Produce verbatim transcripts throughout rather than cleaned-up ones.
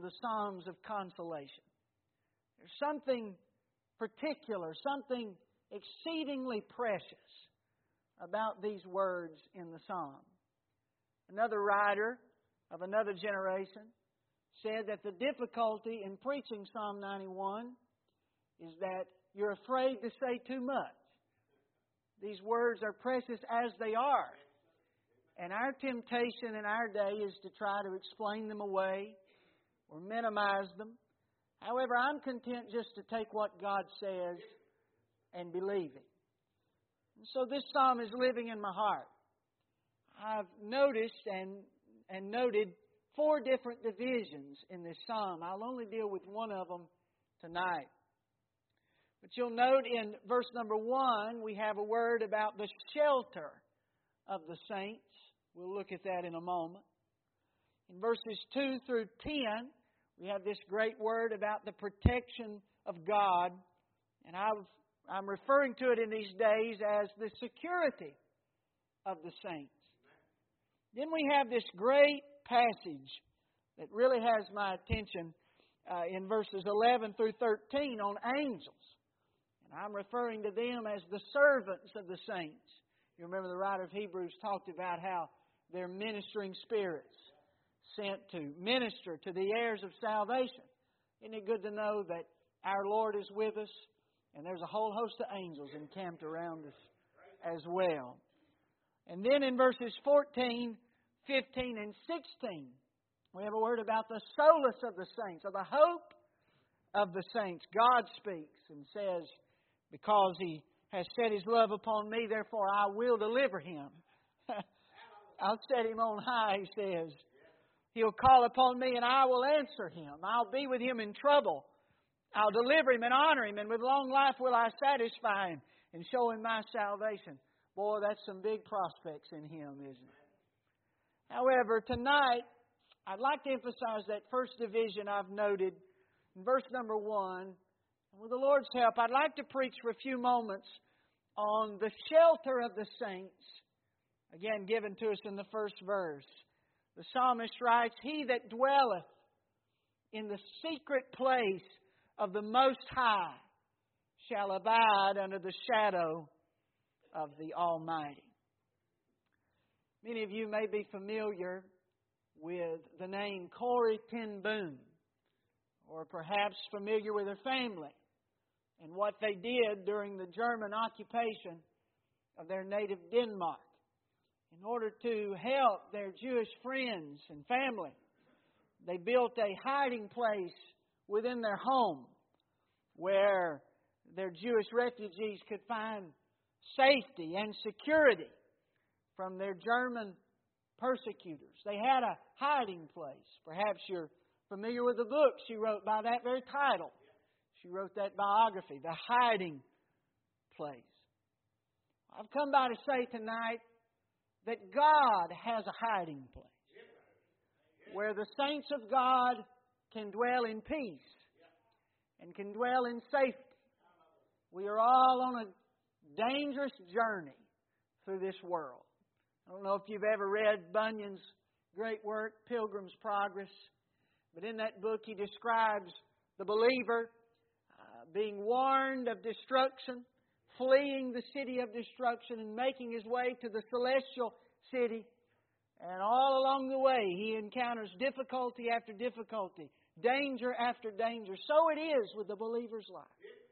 in the Psalms of consolation. There's something particular, something exceedingly precious about these words in the Psalm. Another writer of another generation said that the difficulty in preaching Psalm ninety-one is that you're afraid to say too much. These words are precious as they are. And our temptation in our day is to try to explain them away or minimize them. However, I'm content just to take what God says and believe it. And so this psalm is living in my heart. I've noticed and, and noted four different divisions in this psalm. I'll only deal with one of them tonight. But you'll note in verse number one, we have a word about the shelter of the saints. We'll look at that in a moment. In verses two through ten, we have this great word about the protection of God. And I've, I'm referring to it in these days as the security of the saints. Then we have this great passage that really has my attention uh, in verses eleven through thirteen on angels. And I'm referring to them as the servants of the saints. You remember the writer of Hebrews talked about how they're ministering spirits sent to minister to the heirs of salvation. Isn't it good to know that our Lord is with us and there's a whole host of angels encamped around us as well. And then in verses fourteen, fifteen, and sixteen, we have a word about the solace of the saints, or the hope of the saints. God speaks and says, because He has set His love upon me, therefore I will deliver Him. I'll set Him on high, He says. He'll call upon me and I will answer Him. I'll be with Him in trouble. I'll deliver Him and honor Him, and with long life will I satisfy Him and show Him my salvation. Boy, that's some big prospects in Him, isn't it? However, tonight, I'd like to emphasize that first division I've noted in verse number one. And with the Lord's help, I'd like to preach for a few moments on the shelter of the saints, again given to us in the first verse. The psalmist writes, He that dwelleth in the secret place of the Most High shall abide under the shadow of the Almighty. Many of you may be familiar with the name Corrie ten Boom, or perhaps familiar with her family and what they did during the German occupation of their native Denmark. In order to help their Jewish friends and family, they built a hiding place within their home where their Jewish refugees could find safety and security from their German persecutors. They had a hiding place. Perhaps you're familiar with the book she wrote by that very title. She wrote that biography, The Hiding Place. I've come by to say tonight that God has a hiding place where the saints of God can dwell in peace and can dwell in safety. We are all on a dangerous journey through this world. I don't know if you've ever read Bunyan's great work, Pilgrim's Progress, but in that book he describes the believer uh, being warned of destruction, fleeing the city of destruction and making his way to the celestial city. And all along the way he encounters difficulty after difficulty, danger after danger. So it is with the believer's life.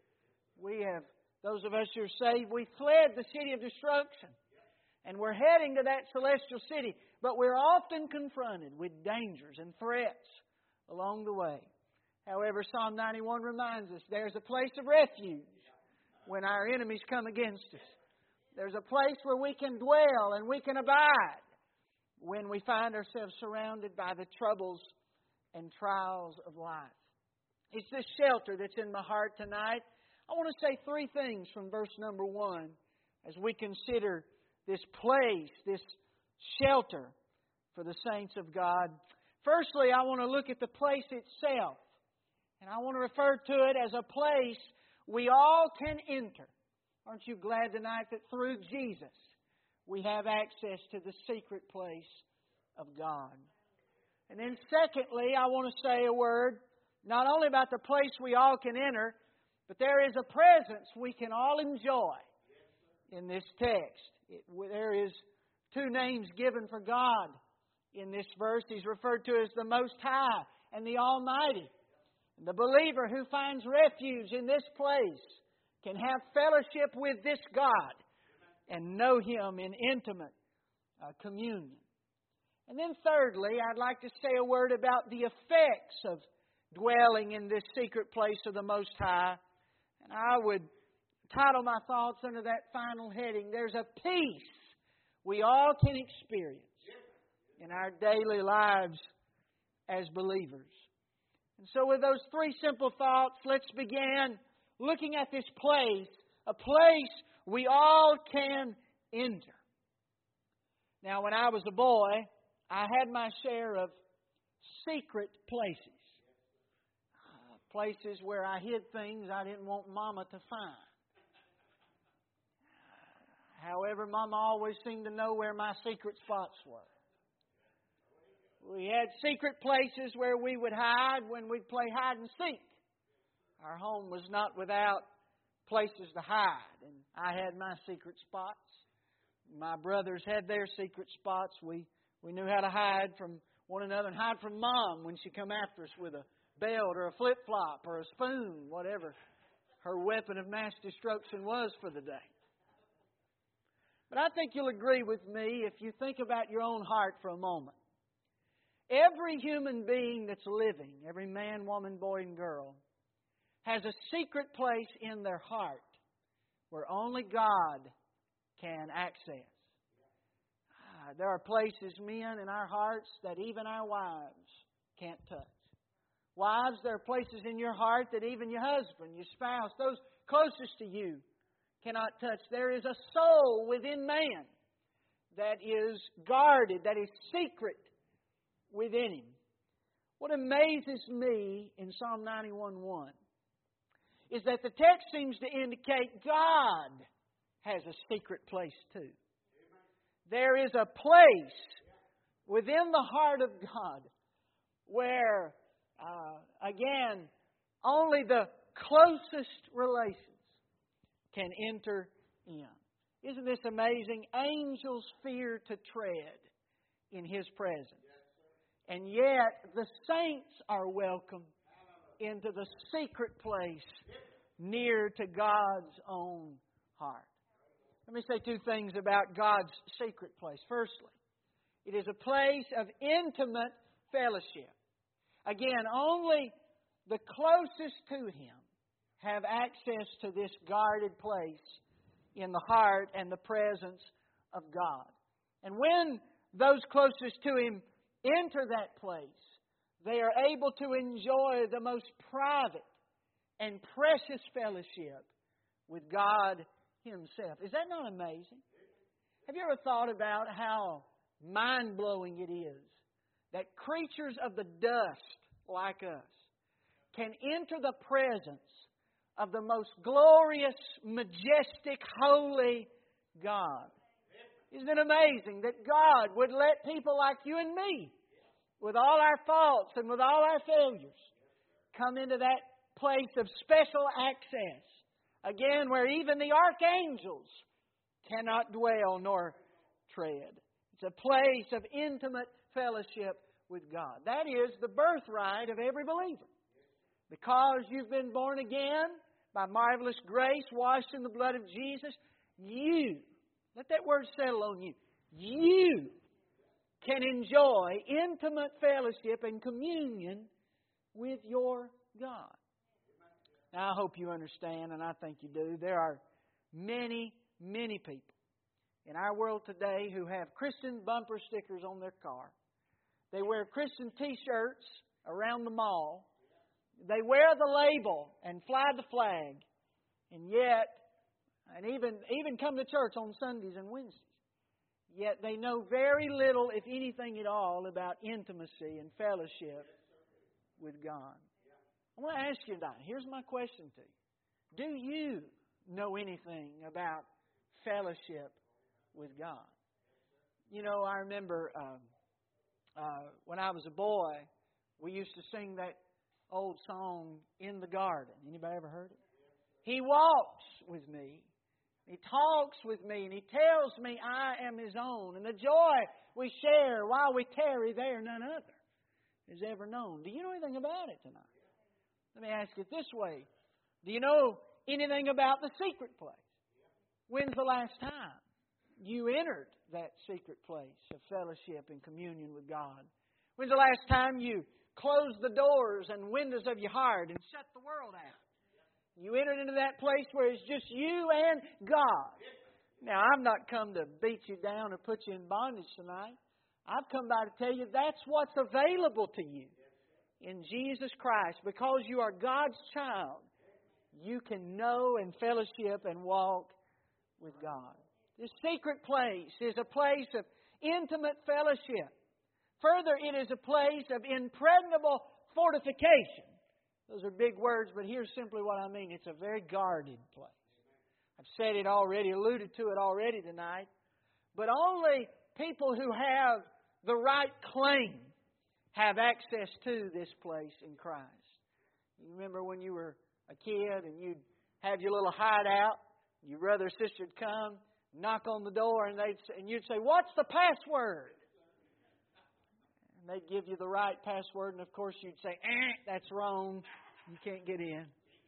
We have, those of us who are saved, we fled the city of destruction. And we're heading to that celestial city. But we're often confronted with dangers and threats along the way. However, Psalm ninety-one reminds us there's a place of refuge when our enemies come against us. There's a place where we can dwell and we can abide when we find ourselves surrounded by the troubles and trials of life. It's this shelter that's in my heart tonight. I want to say three things from verse number one as we consider this place, this shelter for the saints of God. Firstly, I want to look at the place itself. And I want to refer to it as a place we all can enter. Aren't you glad tonight that through Jesus we have access to the secret place of God? And then secondly, I want to say a word not only about the place we all can enter, but there is a presence we can all enjoy in this text. It, there is two names given for God in this verse. He's referred to as the Most High and the Almighty. And the believer who finds refuge in this place can have fellowship with this God and know Him in intimate uh, communion. And then thirdly, I'd like to say a word about the effects of dwelling in this secret place of the Most High. And I would title my thoughts under that final heading, there's a peace we all can experience in our daily lives as believers. And so with those three simple thoughts, let's begin looking at this place, a place we all can enter. Now, when I was a boy, I had my share of secret places. Uh, places where I hid things I didn't want Mama to find. However, Mama always seemed to know where my secret spots were. We had secret places where we would hide when we'd play hide and seek. Our home was not without places to hide, and I had my secret spots. My brothers had their secret spots. We we knew how to hide from one another and hide from Mom when she'd come after us with a belt or a flip-flop or a spoon, whatever her weapon of mass destruction was for the day. But I think you'll agree with me if you think about your own heart for a moment. Every human being that's living, every man, woman, boy, and girl, has a secret place in their heart where only God can access. Ah, there are places, men, in our hearts that even our wives can't touch. Wives, there are places in your heart that even your husband, your spouse, those closest to you cannot touch. There is a soul within man that is guarded, that is secret within him. What amazes me in Psalm ninety-one one is that the text seems to indicate God has a secret place too. There is a place within the heart of God where, uh, again, only the closest relations can enter in. Isn't this amazing? Angels fear to tread in His presence. And yet the saints are welcome into the secret place near to God's own heart. Let me say two things about God's secret place. Firstly, it is a place of intimate fellowship. Again, only the closest to Him have access to this guarded place in the heart and the presence of God. And when those closest to Him enter that place, they are able to enjoy the most private and precious fellowship with God Himself. Is that not amazing? Have you ever thought about how mind-blowing it is that creatures of the dust like us can enter the presence of the most glorious, majestic, holy God? Isn't it amazing that God would let people like you and me, with all our faults and with all our failures, come into that place of special access? Again, where even the archangels cannot dwell nor tread. It's a place of intimate fellowship with God. That is the birthright of every believer. Because you've been born again by marvelous grace, washed in the blood of Jesus, you, let that word settle on you, you can enjoy intimate fellowship and communion with your God. Now, I hope you understand, and I think you do, there are many, many people in our world today who have Christian bumper stickers on their car. They wear Christian T-shirts around the mall. They wear the label and fly the flag. And yet, and even, even come to church on Sundays and Wednesdays. Yet they know very little, if anything at all, about intimacy and fellowship with God. I want to ask you tonight, here's my question to you. Do you know anything about fellowship with God? You know, I remember um, uh, when I was a boy, we used to sing that old song, In the Garden. Anybody ever heard it? He walks with me. He talks with me, and He tells me I am His own. And the joy we share while we tarry there, none other is ever known. Do you know anything about it tonight? Let me ask it this way. Do you know anything about the secret place? When's the last time you entered that secret place of fellowship and communion with God? When's the last time you closed the doors and windows of your heart and shut the world out? You entered into that place where it's just you and God. Now, I've not come to beat you down or put you in bondage tonight. I've come by to tell you that's what's available to you in Jesus Christ. Because you are God's child, you can know and fellowship and walk with God. This secret place is a place of intimate fellowship. Further, it is a place of impregnable fortification. Those are big words, but here's simply what I mean. It's a very guarded place. I've said it already, alluded to it already tonight. But only people who have the right claim have access to this place in Christ. You remember when you were a kid and you'd have your little hideout, your brother or sister would come, knock on the door, and they'd and you'd say, "What's the password?" And they'd give you the right password, and of course you'd say, eh, that's wrong. You can't get in.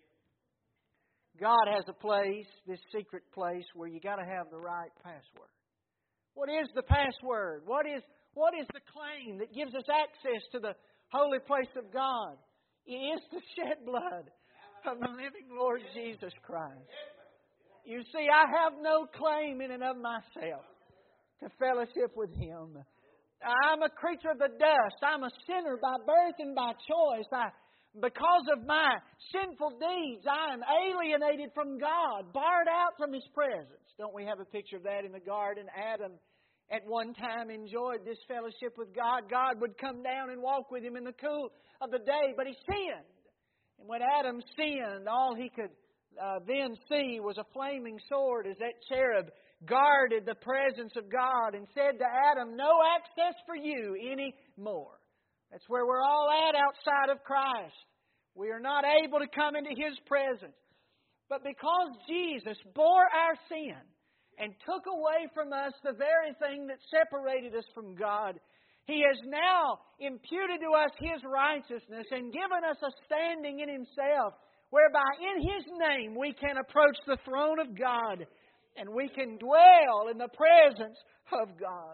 God has a place, this secret place, where you got to have the right password. What is the password? What is what is the claim that gives us access to the holy place of God? It is the shed blood of the living Lord Jesus Christ. You see, I have no claim in and of myself to fellowship with Him. I'm a creature of the dust. I'm a sinner by birth and by choice. I, because of my sinful deeds, I am alienated from God, barred out from His presence. Don't we have a picture of that in the garden? Adam at one time enjoyed this fellowship with God. God would come down and walk with him in the cool of the day, but he sinned. And when Adam sinned, all he could uh, then see was a flaming sword as that cherub guarded the presence of God and said to Adam, "No access for you anymore." That's where we're all at outside of Christ. We are not able to come into His presence. But because Jesus bore our sin and took away from us the very thing that separated us from God, He has now imputed to us His righteousness and given us a standing in Himself, whereby in His name we can approach the throne of God and we can dwell in the presence of God.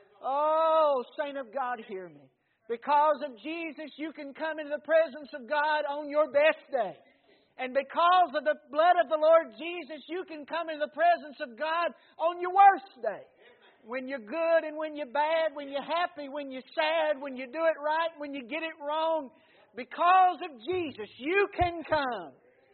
Oh, saint of God, hear me. Because of Jesus, you can come into the presence of God on your best day. And because of the blood of the Lord Jesus, you can come into the presence of God on your worst day. When you're good and when you're bad, when you're happy, when you're sad, when you do it right, when you get it wrong. Because of Jesus, you can come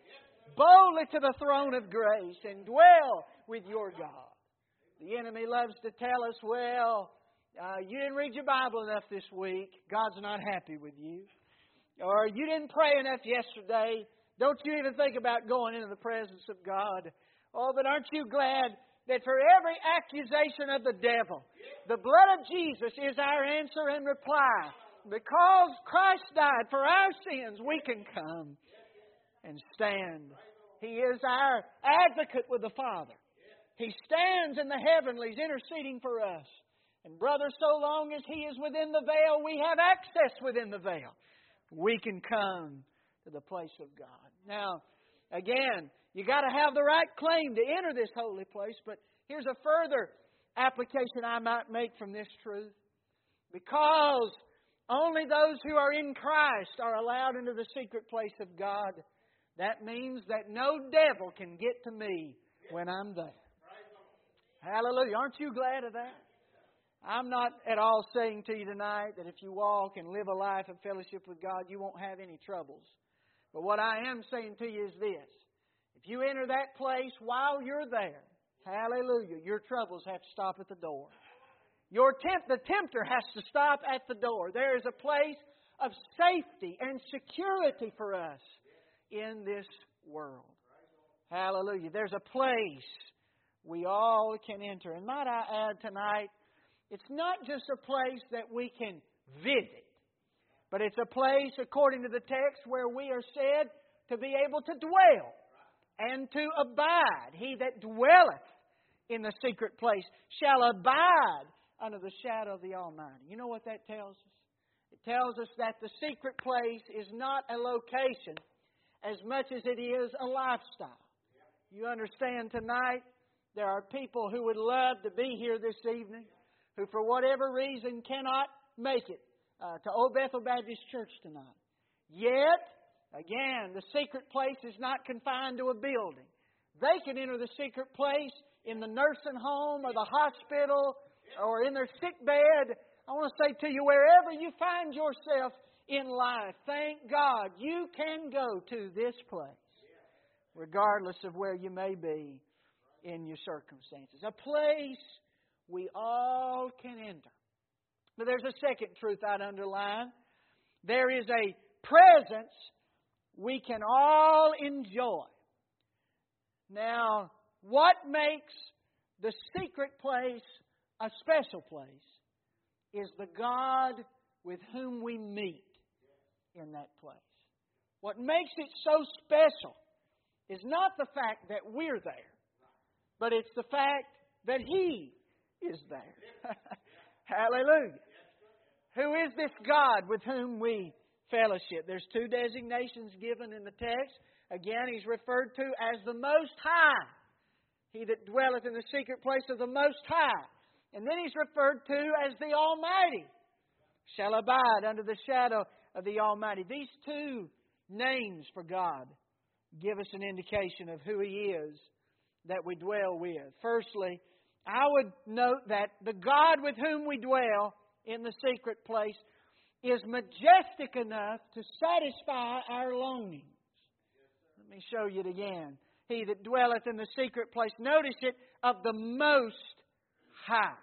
boldly to the throne of grace and dwell with your God. The enemy loves to tell us, well, uh, you didn't read your Bible enough this week. God's not happy with you. Or you didn't pray enough yesterday. Don't you even think about going into the presence of God. Oh, but aren't you glad that for every accusation of the devil, the blood of Jesus is our answer and reply. Because Christ died for our sins, we can come and stand. He is our advocate with the Father. He stands in the heavenlies interceding for us. And brother, so long as He is within the veil, we have access within the veil. We can come to the place of God. Now, again, you got to have the right claim to enter this holy place. But here's a further application I might make from this truth. Because only those who are in Christ are allowed into the secret place of God, that means that no devil can get to me when I'm there. Hallelujah. Aren't you glad of that? I'm not at all saying to you tonight that if you walk and live a life of fellowship with God, you won't have any troubles. But what I am saying to you is this. If you enter that place while you're there, hallelujah, your troubles have to stop at the door. Your temp- the tempter has to stop at the door. There is a place of safety and security for us in this world. Hallelujah. There's a place we all can enter. And might I add tonight, it's not just a place that we can visit. But it's a place, according to the text, where we are said to be able to dwell and to abide. He that dwelleth in the secret place shall abide under the shadow of the Almighty. You know what that tells us? It tells us that the secret place is not a location as much as it is a lifestyle. You understand tonight, there are people who would love to be here this evening, who for whatever reason cannot make it uh, to Old Bethel Baptist Church tonight. Yet, again, the secret place is not confined to a building. They can enter the secret place in the nursing home or the hospital or in their sick bed. I want to say to you, wherever you find yourself in life, thank God you can go to this place, regardless of where you may be in your circumstances. A place we all can enter. But there's a second truth I'd underline. There is a presence we can all enjoy. Now, what makes the secret place a special place is the God with whom we meet in that place. What makes it so special is not the fact that we're there, but it's the fact that He is there. Hallelujah. Who is this God with whom we fellowship? There's two designations given in the text. Again, He's referred to as the Most High. He that dwelleth in the secret place of the Most High. And then He's referred to as the Almighty. Shall abide under the shadow of the Almighty. These two names for God give us an indication of who He is that we dwell with. Firstly, I would note that the God with whom we dwell in the secret place is majestic enough to satisfy our longings. Let me show you it again. He that dwelleth in the secret place, notice it, of the Most High.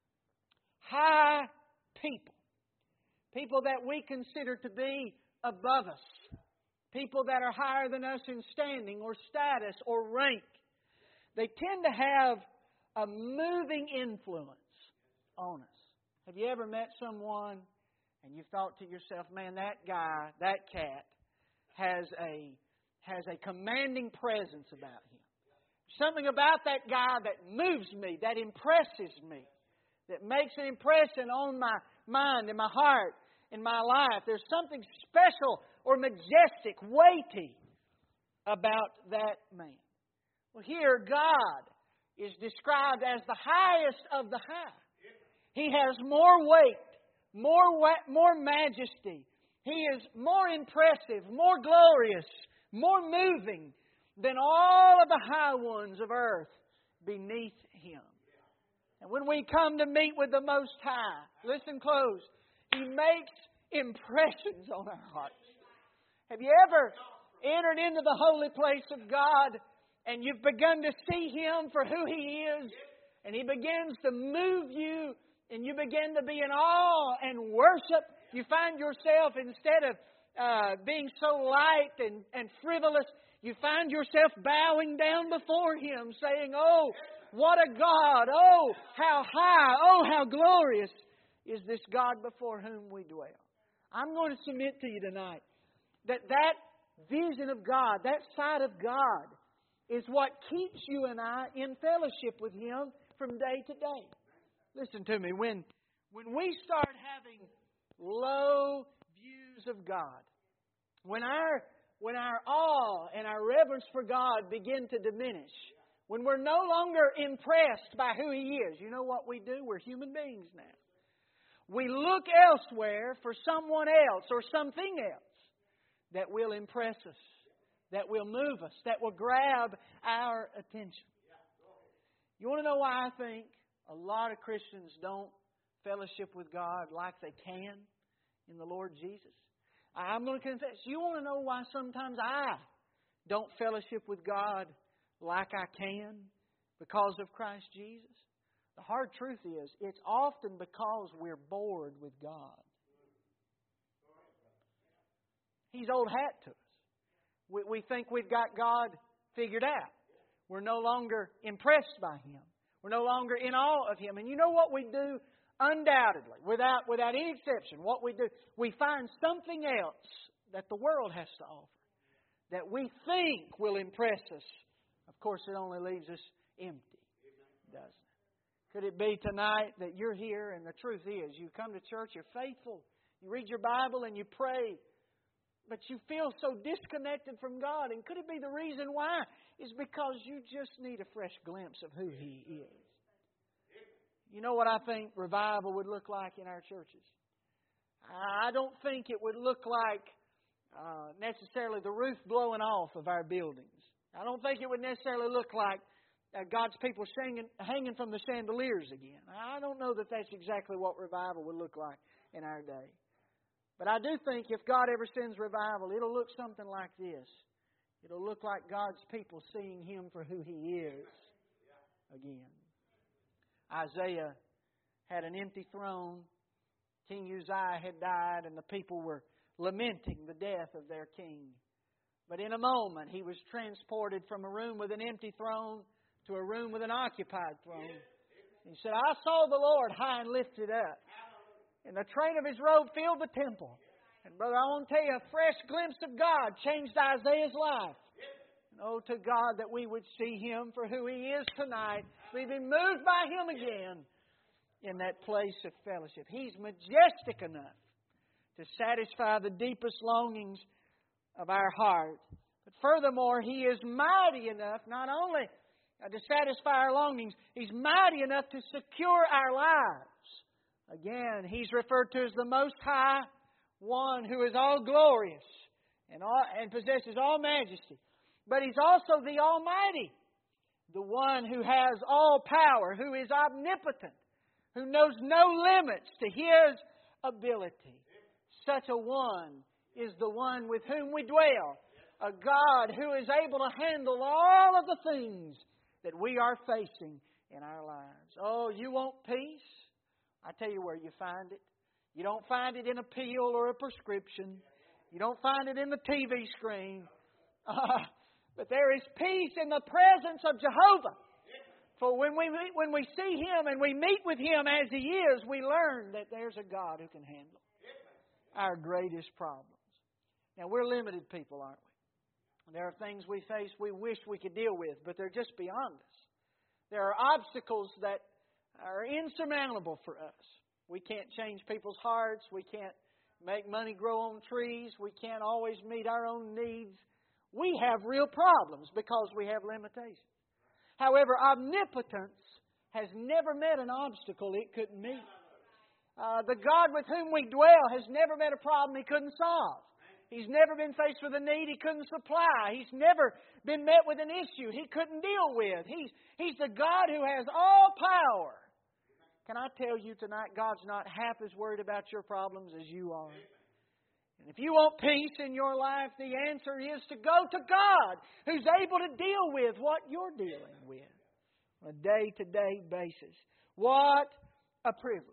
High people. People that we consider to be above us. People that are higher than us in standing or status or rank. They tend to have a moving influence on us. Have you ever met someone and you've thought to yourself, man, that guy, that cat has a has a commanding presence about him. Something about that guy that moves me, that impresses me, that makes an impression on my mind and my heart and my life. There's something special or majestic, weighty about that man. Well, here God is described as the highest of the high. He has more weight, more wa- more majesty. He is more impressive, more glorious, more moving than all of the high ones of earth beneath Him. And when we come to meet with the Most High, listen close, He makes impressions on our hearts. Have you ever entered into the holy place of God and you've begun to see Him for who He is, and He begins to move you, and you begin to be in awe and worship? You find yourself, instead of uh, being so light and, and frivolous, you find yourself bowing down before Him, saying, "Oh, what a God! Oh, how high! Oh, how glorious is this God before whom we dwell." I'm going to submit to you tonight that that vision of God, that sight of God, is what keeps you and I in fellowship with Him from day to day. Listen to me. When, when we start having low views of God, when our, when our awe and our reverence for God begin to diminish, when we're no longer impressed by who He is, you know what we do? We're human beings now. We look elsewhere for someone else or something else that will impress us, that will move us, that will grab our attention. You want to know why I think a lot of Christians don't fellowship with God like they can in the Lord Jesus? I'm going to confess. You want to know why sometimes I don't fellowship with God like I can because of Christ Jesus? The hard truth is, it's often because we're bored with God. He's old hat to us. We, we think we've got God figured out. We're no longer impressed by Him. We're no longer in awe of Him. And you know what we do undoubtedly, without, without any exception, what we do, we find something else that the world has to offer that we think will impress us. Of course, it only leaves us empty, doesn't it? Could it be tonight that you're here and the truth is you come to church, you're faithful, you read your Bible and you pray, but you feel so disconnected from God? And could it be the reason why is because you just need a fresh glimpse of who He is? You know what I think revival would look like in our churches? I don't think it would look like uh, necessarily the roof blowing off of our buildings. I don't think it would necessarily look like uh, God's people singing, hanging from the chandeliers again. I don't know that that's exactly what revival would look like in our day. But I do think if God ever sends revival, it'll look something like this. It'll look like God's people seeing Him for who He is again. Isaiah had an empty throne. King Uzziah had died, and the people were lamenting the death of their king. But in a moment, he was transported from a room with an empty throne to a room with an occupied throne. He said, I saw the Lord high and lifted up, and the train of His robe filled the temple. And brother, I want to tell you, a fresh glimpse of God changed Isaiah's life. And oh, to God that we would see Him for who He is tonight. We've been moved by Him again in that place of fellowship. He's majestic enough to satisfy the deepest longings of our heart. But furthermore, He is mighty enough not only to satisfy our longings, He's mighty enough to secure our lives. Again, He's referred to as the Most High One, who is all glorious and, all, and possesses all majesty. But He's also the Almighty, the One who has all power, who is omnipotent, who knows no limits to His ability. Such a One is the One with whom we dwell, a God who is able to handle all of the things that we are facing in our lives. Oh, you want peace? I tell you where you find it. You don't find it in a pill or a prescription. You don't find it in the T V screen. Uh, but there is peace in the presence of Jehovah. For when we meet, when we see Him and we meet with Him as He is, we learn that there's a God who can handle our greatest problems. Now, we're limited people, aren't we? There are things we face we wish we could deal with, but they're just beyond us. There are obstacles that are insurmountable for us. We can't change people's hearts. We can't make money grow on trees. We can't always meet our own needs. We have real problems because we have limitations. However, omnipotence has never met an obstacle it couldn't meet. Uh, the God with whom we dwell has never met a problem He couldn't solve. He's never been faced with a need He couldn't supply. He's never been met with an issue He couldn't deal with. He's, he's the God who has all power. Can I tell you tonight, God's not half as worried about your problems as you are. And if you want peace in your life, the answer is to go to God, who's able to deal with what you're dealing with on a day-to-day basis. What a privilege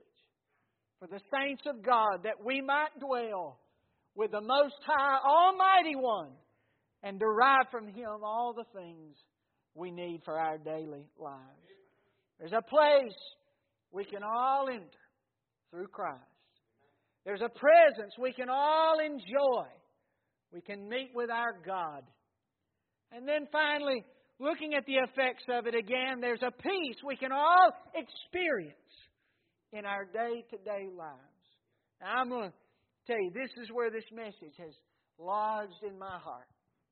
for the saints of God that we might dwell with the Most High, Almighty One, and derive from Him all the things we need for our daily lives. There's a place we can all enter through Christ. There's a presence we can all enjoy. We can meet with our God. And then finally, looking at the effects of it again, there's a peace we can all experience in our day-to-day lives. Now, I'm going to tell you, this is where this message has lodged in my heart.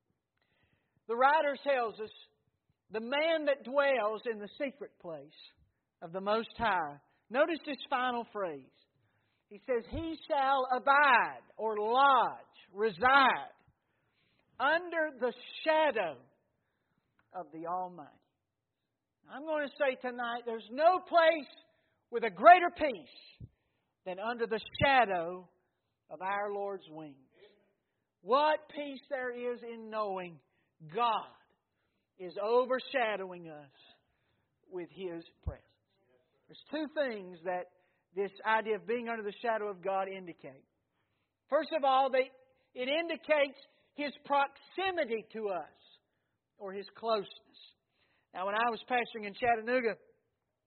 The writer tells us, the man that dwells in the secret place of the Most High. Notice this final phrase. He says, He shall abide or lodge, reside under the shadow of the Almighty. I'm going to say tonight, there's no place with a greater peace than under the shadow of our Lord's wings. What peace there is in knowing God is overshadowing us with His presence. There's two things that this idea of being under the shadow of God indicate. First of all, they, it indicates His proximity to us, or His closeness. Now, when I was pastoring in Chattanooga,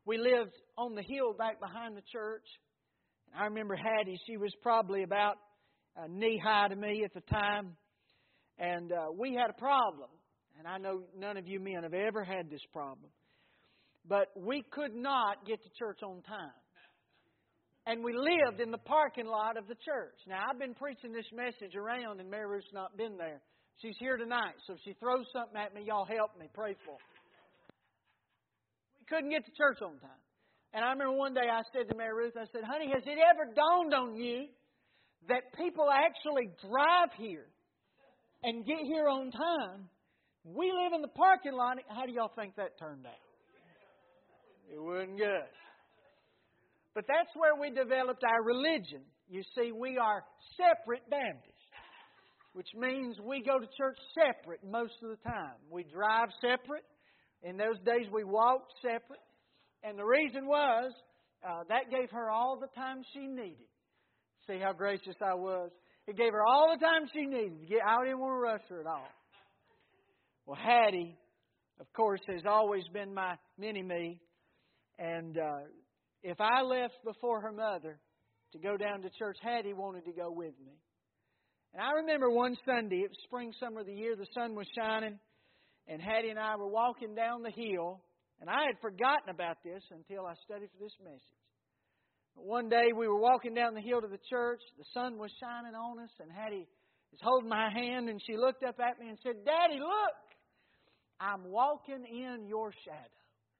we lived on the hill back behind the church. And I remember Hattie, she was probably about uh, knee-high to me at the time. And uh, we had a problem. And I know none of you men have ever had this problem. But we could not get to church on time. And we lived in the parking lot of the church. Now, I've been preaching this message around, and Mary Ruth's not been there. She's here tonight, so if she throws something at me, y'all help me. Pray for her. We couldn't get to church on time. And I remember one day I said to Mary Ruth, I said, honey, has it ever dawned on you that people actually drive here and get here on time? We live in the parking lot. How do y'all think that turned out? It wasn't good. But that's where we developed our religion. You see, we are separate Baptists, which means we go to church separate most of the time. We drive separate. In those days, we walked separate. And the reason was, uh, that gave her all the time she needed. See how gracious I was? It gave her all the time she needed. To get, I didn't want to rush her at all. Well, Hattie, of course, has always been my mini-me. And uh, if I left before her mother to go down to church, Hattie wanted to go with me. And I remember one Sunday, it was spring, summer of the year, the sun was shining, and Hattie and I were walking down the hill, and I had forgotten about this until I studied for this message. But one day we were walking down the hill to the church, the sun was shining on us, and Hattie was holding my hand, and she looked up at me and said, Daddy, look, I'm walking in your shadow.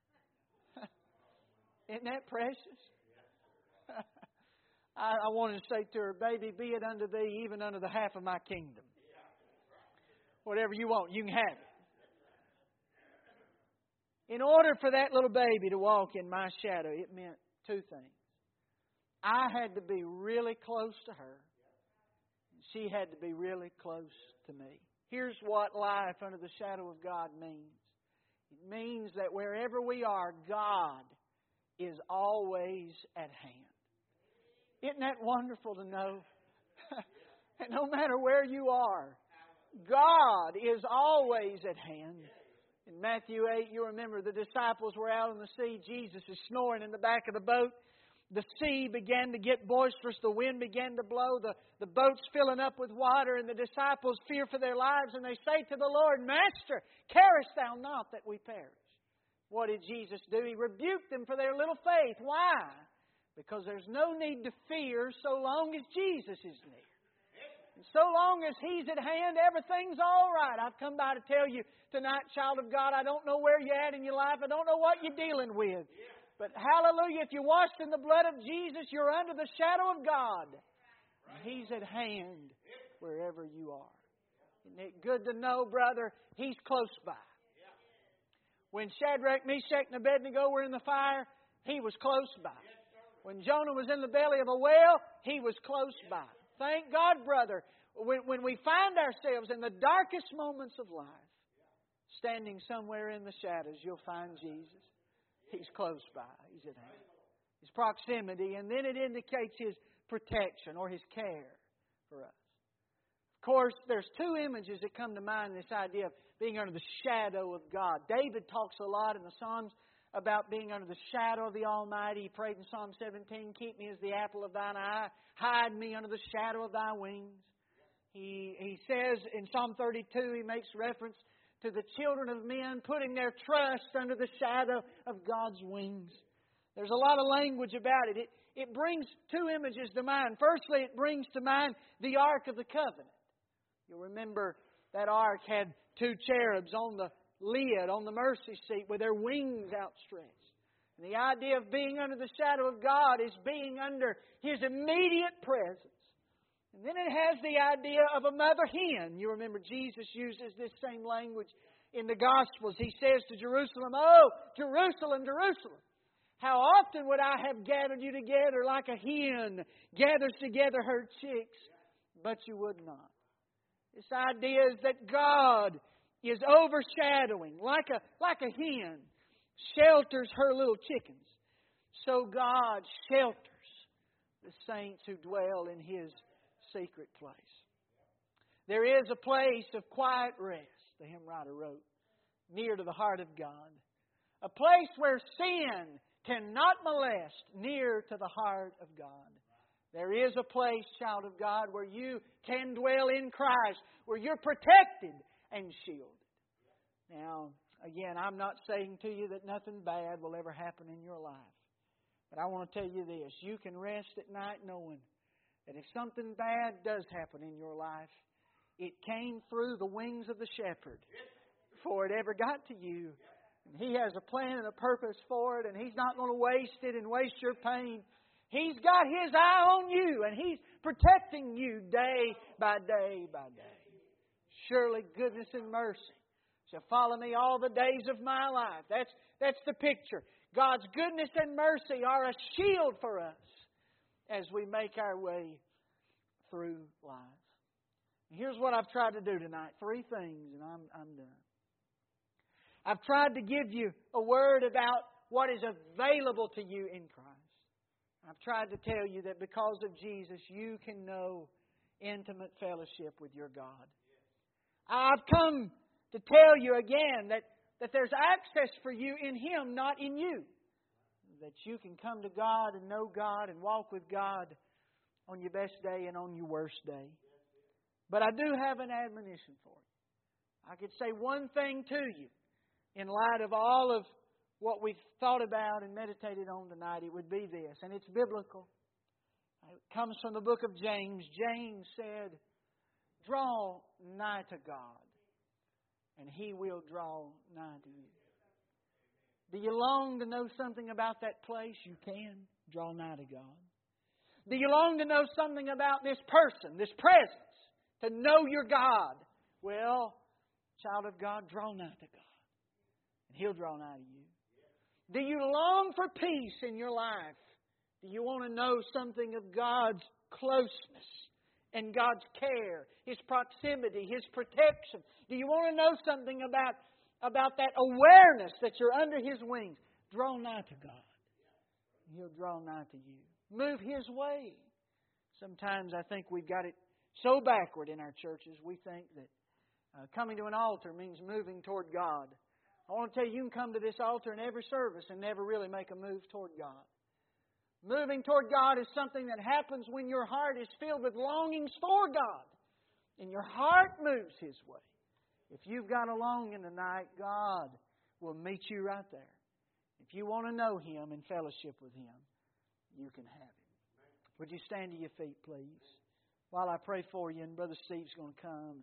Isn't that precious? I, I wanted to say to her, baby, be it unto thee, even unto the half of my kingdom. Whatever you want, you can have it. In order for that little baby to walk in my shadow, it meant two things. I had to be really close to her. She had to be really close to me. Here's what life under the shadow of God means. It means that wherever we are, God is always at hand. Isn't that wonderful to know? And no matter where you are, God is always at hand. In Matthew eight, you remember the disciples were out on the sea. Jesus is snoring in the back of the boat. The sea began to get boisterous. The wind began to blow. The, the boat's filling up with water. And the disciples fear for their lives. And they say to the Lord, Master, carest thou not that we perish? What did Jesus do? He rebuked them for their little faith. Why? Because there's no need to fear so long as Jesus is near. And so long as He's at hand, everything's all right. I've come by to tell you tonight, child of God, I don't know where you're at in your life. I don't know what you're dealing with. But hallelujah, if you're washed in the blood of Jesus, you're under the shadow of God. And He's at hand wherever you are. Isn't it good to know, brother, He's close by. When Shadrach, Meshach, and Abednego were in the fire, He was close by. When Jonah was in the belly of a whale, He was close by. Thank God, brother, when, when we find ourselves in the darkest moments of life, standing somewhere in the shadows, you'll find Jesus. He's close by. He's at hand. His proximity, and then it indicates His protection or His care for us. Of course, there's two images that come to mind in this idea of being under the shadow of God. David talks a lot in the Psalms about being under the shadow of the Almighty. He prayed in Psalm seventeen, keep me as the apple of thine eye. Hide me under the shadow of thy wings. He, he says in Psalm thirty-two, he makes reference to the children of men putting their trust under the shadow of God's wings. There's a lot of language about it. It, it brings two images to mind. Firstly, it brings to mind the Ark of the Covenant. You'll remember that Ark had two cherubs on the lid, on the mercy seat, with their wings outstretched. And the idea of being under the shadow of God is being under His immediate presence. And then it has the idea of a mother hen. You remember Jesus uses this same language in the Gospels. He says to Jerusalem, oh, Jerusalem, Jerusalem, how often would I have gathered you together like a hen gathers together her chicks, but you would not. This idea is that God is overshadowing, like a, like a hen shelters her little chickens. So God shelters the saints who dwell in His secret place. There is a place of quiet rest, the hymn writer wrote, near to the heart of God. A place where sin cannot molest near to the heart of God. There is a place, child of God, where you can dwell in Christ, where you're protected and shielded. Now, again, I'm not saying to you that nothing bad will ever happen in your life. But I want to tell you this. You can rest at night knowing that if something bad does happen in your life, it came through the wings of the shepherd before it ever got to you. And He has a plan and a purpose for it, and He's not going to waste it and waste your pain. He's got His eye on you, and He's protecting you day by day by day. Surely goodness and mercy shall follow me all the days of my life. That's, that's the picture. God's goodness and mercy are a shield for us as we make our way through life. And here's what I've tried to do tonight. Three things, and I'm, I'm done. I've tried to give you a word about what is available to you in Christ. I've tried to tell you that because of Jesus, you can know intimate fellowship with your God. I've come to tell you again that, that there's access for you in Him, not in you. That you can come to God and know God and walk with God on your best day and on your worst day. But I do have an admonition for you. I could say one thing to you in light of all of what we've thought about and meditated on tonight. It would be this, and it's biblical. It comes from the book of James. James said, "Draw nigh to God, and He will draw nigh to you." Do you long to know something about that place? You can draw nigh to God. Do you long to know something about this person, this presence, to know your God? Well, child of God, draw nigh to God, and He'll draw nigh to you. Do you long for peace in your life? Do you want to know something of God's closeness and God's care, His proximity, His protection? Do you want to know something about, about that awareness that you're under His wings? Draw nigh to God. He'll draw nigh to you. Move His way. Sometimes I think we've got it so backward in our churches. We think that uh, coming to an altar means moving toward God. I want to tell you, you can come to this altar in every service and never really make a move toward God. Moving toward God is something that happens when your heart is filled with longings for God. And your heart moves His way. If you've got a longing tonight, God will meet you right there. If you want to know Him and fellowship with Him, you can have Him. Would you stand to your feet, please? While I pray for you, and Brother Steve's going to come.